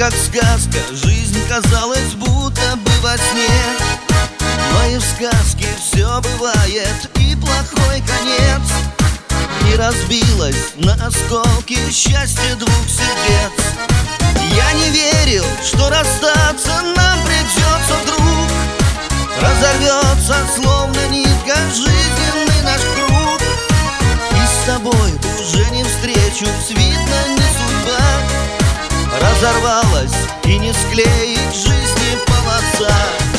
как сказка, жизнь казалась будто бы во сне. Но и в сказке все бывает, и плохой конец. Не разбилось на осколки счастье двух сердец. Я не верил, что расстаться нам придется вдруг. Разорвется, словно нитка, жизненный наш круг. И с тобой уже не встречусь, видно, не судьба. Разорвалась, и не склеить жизни полоса.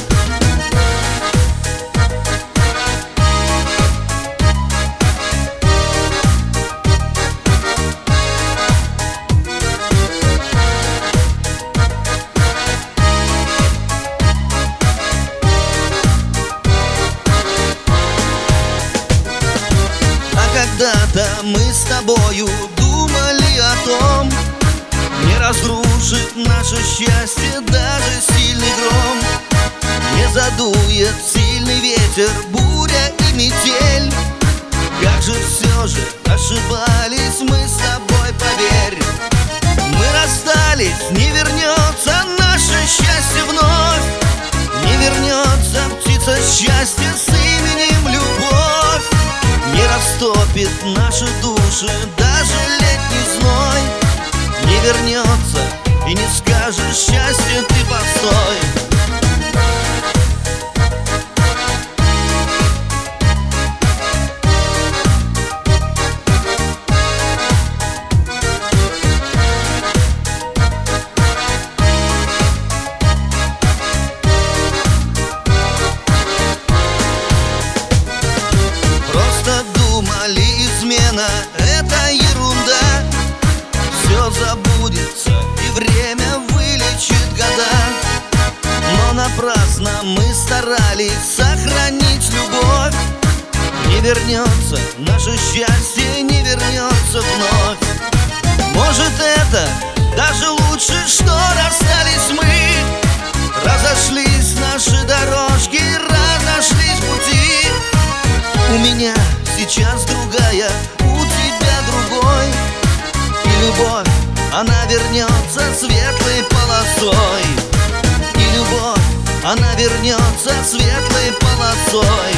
Когда-то мы с тобою думали о том, не разрушит наше счастье даже сильный гром. Не задует сильный ветер, буря и метель. Как же все же ошибались мы с тобой, поверь. Мы расстались, не вернется наше счастье вновь. Не вернется птица счастья с именем любовь. Не растопит наши души даже летний зной. Не вернется, и не скажешь счастье ты постой. Просто думали, измена — это ерунда. Все забудется, и время вылечит года. Но напрасно мы старались сохранить любовь. Не вернется наше счастье, не вернется вновь. Может, это даже лучше, что расстались мы. Разошлись наши дорожки, разошлись пути. У меня сейчас другая, у тебя другой. И любовь, она вернется светлой полосой. И любовь, она вернется светлой полосой.